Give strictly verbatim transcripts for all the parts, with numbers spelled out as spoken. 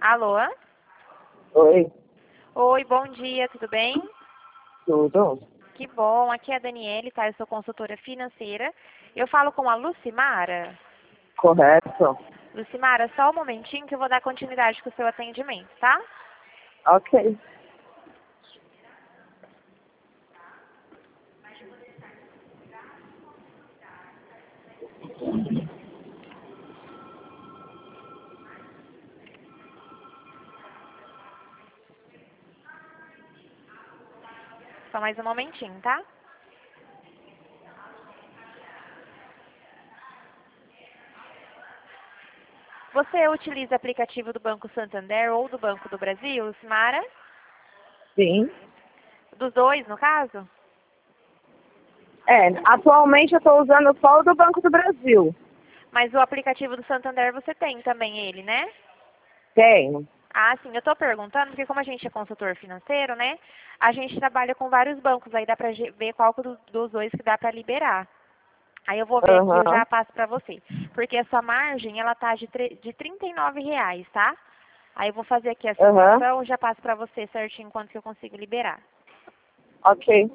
Alô? Oi, Oi, bom dia, tudo bem? tudo? Que bom, aqui é a Daniele, tá? Eu sou consultora financeira. Eu falo com a Lucimara. Correto? Lucimara, só um momentinho que eu vou dar continuidade com o seu atendimento, tá? Ok. Só mais um momentinho, tá? Você utiliza aplicativo do Banco Santander ou do Banco do Brasil, Lucimara? Sim. Dos dois, no caso? É, atualmente eu estou usando só o do Banco do Brasil. Mas o aplicativo do Santander você tem também ele, né? Tenho. Ah, sim, eu estou perguntando, porque como a gente é consultor financeiro, né? A gente trabalha com vários bancos, aí dá para ver qual do- dos dois que dá para liberar. Aí eu vou ver aqui, eu Aham. já passo para você. Porque a sua margem, ela tá de, tre- de trinta e nove reais, tá? Aí eu vou fazer aqui a Aham. simulação e já passo para você certinho quanto que eu consigo liberar. Ok.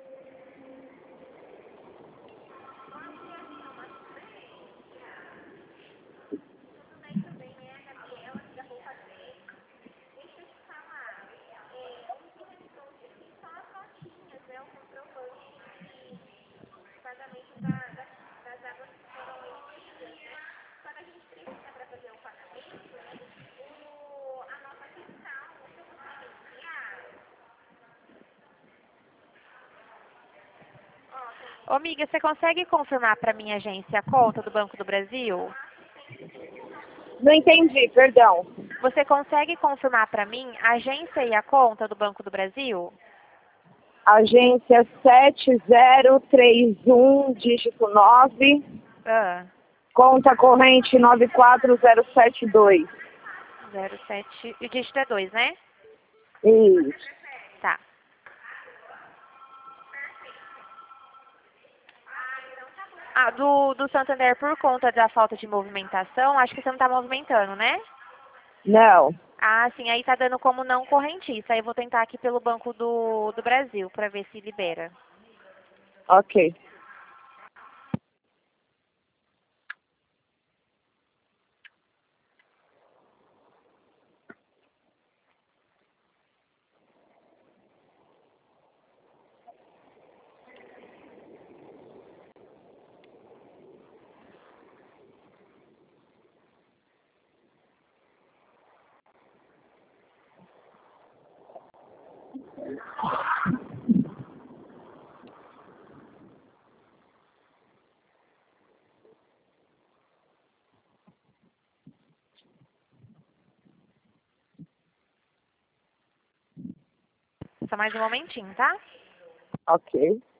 Ô, amiga, você consegue confirmar para minha agência a conta do Banco do Brasil? Não entendi, perdão. Você consegue confirmar para mim a agência e a conta do Banco do Brasil? Agência sete zero três um, dígito nove, Ah, conta corrente nove quatro zero sete dois. zero sete, e o dígito é dois, né? Isso. Tá. Ah, do, do Santander, por conta da falta de movimentação, acho que você não está movimentando, né? Não. Ah, sim, aí tá dando como não correntista. Aí eu vou tentar aqui pelo Banco do, do Brasil para ver se libera. Ok. Só mais um momentinho, tá? Ok.